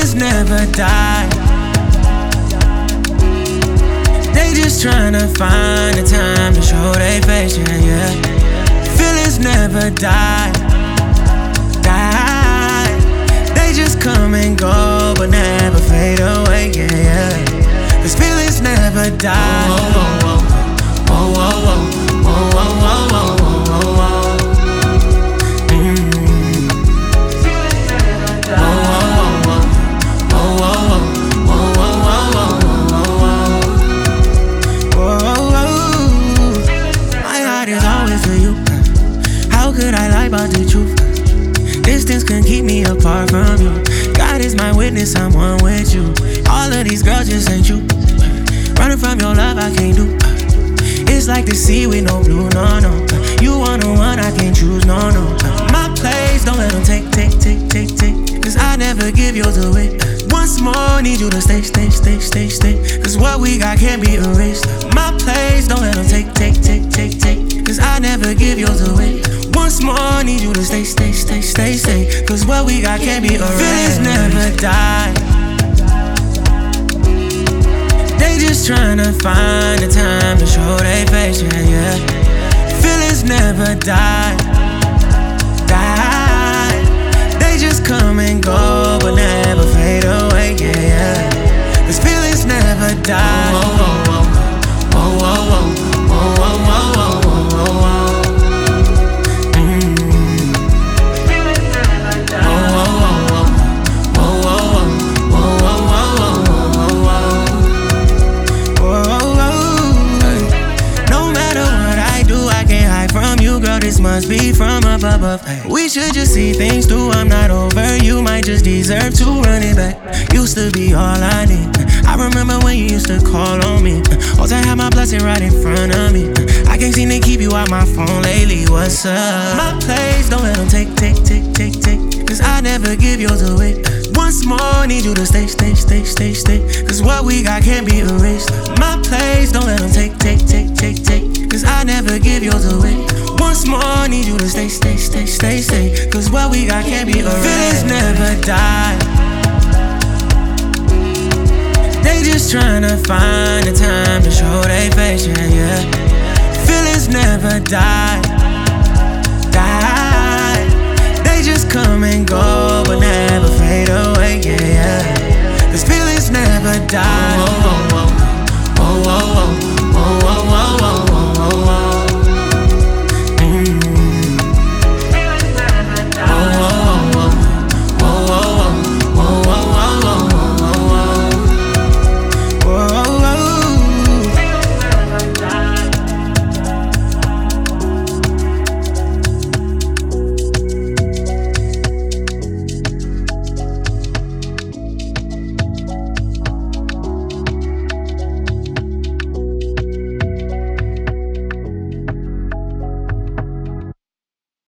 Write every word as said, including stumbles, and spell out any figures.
Feelings never die. They just tryna find the time to show they face, yeah, yeah. Feelings never die, die. They just come and go, but never fade away, yeah, yeah. Cause feelings never die. Whoa, whoa, whoa, whoa, whoa, whoa, whoa, whoa, whoa, whoa, whoa. How could I lie about the truth? Distance can keep me apart from you. God is my witness, I'm one with you. All of these girls just ain't you. Running from your love, I can't do. It's like the sea with no blue, no, no. You want the one, I can't choose, no, no. My place, don't let them take, take, take, take, take. Cause I never give yours away. Once more, need you to stay, stay, stay, stay, stay. Cause what we got can't be erased. My place, don't let them take, take, take, take, take. Cause I never give yours away. Once more, need you to stay, stay, stay, stay, stay. Cause what we got can't be erased. Feelings never die. They just tryna find the time to show they face, yeah, yeah. Feelings never die, die. They just come and go, but never fade away, yeah, yeah. Cause feelings never die. Whoa, whoa, whoa, whoa, whoa, whoa, whoa, whoa, whoa, whoa, whoa, whoa. This must be from up above. We should just see things through. I'm not over. You might just deserve to run it back. Used to be all I need. I remember when you used to call on me. Also had my blessing right in front of me. I can't seem to keep you out my phone lately. What's up? My place, don't let them take, take, take, take, take. Cause I never give yours away. Once more, need you to stay, stay, stay, stay, stay. Cause what we got can't be erased. My place, don't let them take, take, take, take, take. Cause I never give yours away. Once more, need you to stay, stay, stay, stay, stay. Cause what we got can't be erased. Feelings never die. They just tryna find the time to show they face, yeah, yeah. Feelings never die, die. They just come and go, but never fade away, yeah, yeah. Cause feelings never die. Whoa, whoa, whoa, whoa, whoa, whoa, whoa, whoa, whoa.